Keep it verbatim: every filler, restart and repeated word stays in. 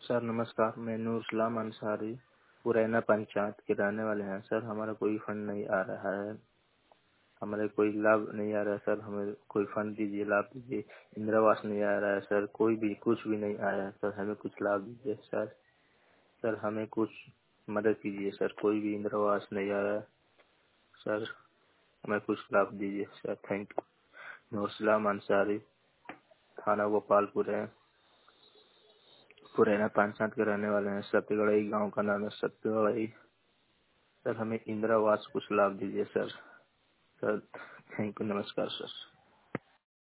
Sir नमस्कार, मैं नूरसलाम अंसारी पुरैना पंचायत के रहने वाले हैं। सर हमारा कोई फंड नहीं आ रहा है, हमारे कोई लाभ नहीं आ रहा है। सर हमें कोई फंड दीजिए, लाभ दीजिए। इंदिरा आवास नहीं आ रहा है सर, कोई भी कुछ भी नहीं आया है सर, हमें कुछ लाभ दीजिए सर। सर हमें कुछ मदद कीजिए सर, कोई भी इंदिरा आवास नहीं आ रहा है सर, हमें कुछ लाभ दीजिए sir. Thank you. Noorsalam Ansari, थाना गोपालपुर है, पुरैना पंचायत के रहने वाले हैं। सत्यगढ़ई गांव का नाम है सत्यगढ़ई। सर हमें इंदिरा आवास कुछ लाभ दीजिए सर। सर थैंक यू, नमस्कार सर।